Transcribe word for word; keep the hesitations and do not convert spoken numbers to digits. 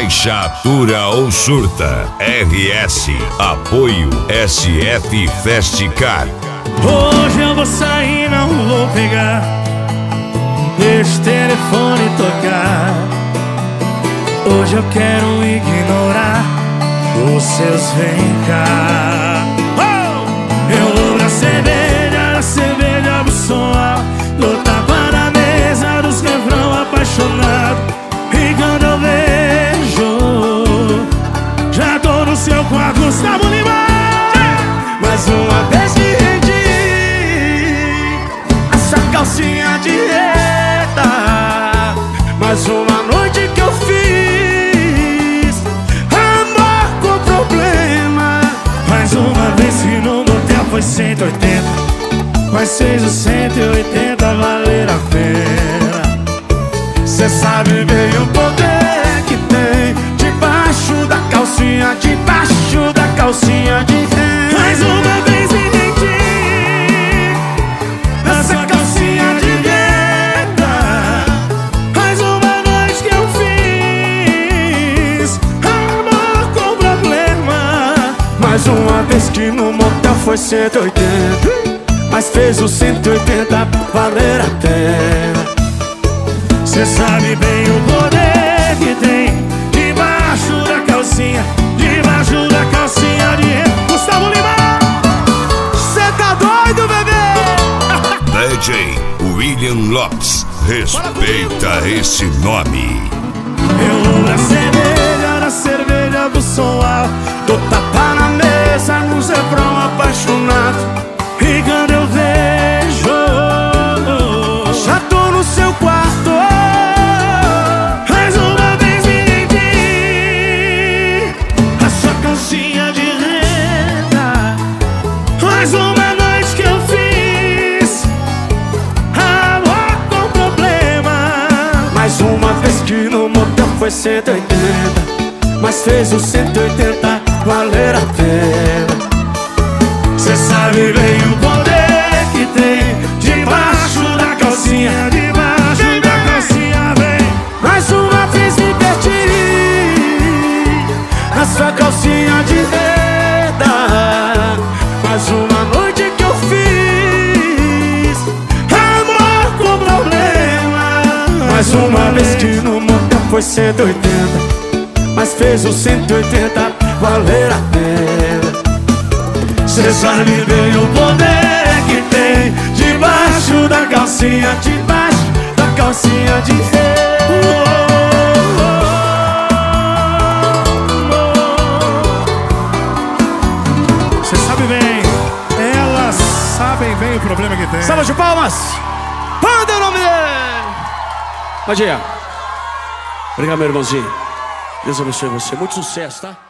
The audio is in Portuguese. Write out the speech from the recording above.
Baixa, atura ou surta. R S. Apoio S F Festicar. Hoje eu vou sair, não vou pegar. Deixa o telefone tocar. Hoje eu quero ignorar os seus vem cá. Oh! Eu vou na cerveja, na cerveja do som alto, dou tapa na mesa dos refrão apaixonado. E quando eu vejo, já tô no seu quarto, Gustavo Lima. Mais uma vez que rendi essa calcinha de reta. Mais uma noite que eu fiz amor com problema. Mais uma vez que no motel foi cento e oitenta, mas fez os cento e oitenta valer a pena. Cê sabe bem o poder que tem debaixo da calcinha, debaixo da calcinha de renda. Mais uma vez me entendi nessa calcinha de renda. Mais uma noite que eu fiz amor com problema. Mais uma vez que no motel foi cento e oitenta, mas fez os cento e oitenta valer a pena. Cê sabe bem o poder que tem debaixo da calcinha, debaixo da calcinha de renda. Gustavo Lima. Cê tá doido, bebê? D J William Lopes. Respeita esse nome. Eu vou na cerveja, na cerveja do som alto, dou tapa na mesa nos refrão apaixonado. E quando eu vejo, já tô no seu quarto. Mais uma vez me entendi a sua calcinha de renda. Mais uma noite que eu fiz amor com problema. Mais uma vez que no motel foi cento e oitenta, mas fez os cento e oitenta valer a pena. Cê sabe bem o poder que tem debaixo da calcinha, debaixo da calcinha, vem. Mais uma vez me perdi na sua calcinha de renda. Mais uma noite que eu fiz amor com problema. Mais uma vez que no motel foi cento e oitenta, mas fez os cento e oitenta valer a pena. Cê sabe bem o poder que tem debaixo da calcinha, debaixo da calcinha de renda. Cê sabe bem, elas sabem bem o problema que tem. Salva de palmas! Manda o nome dele! Bom dia. Obrigado, meu irmãozinho. Deus abençoe você. Muito sucesso, tá?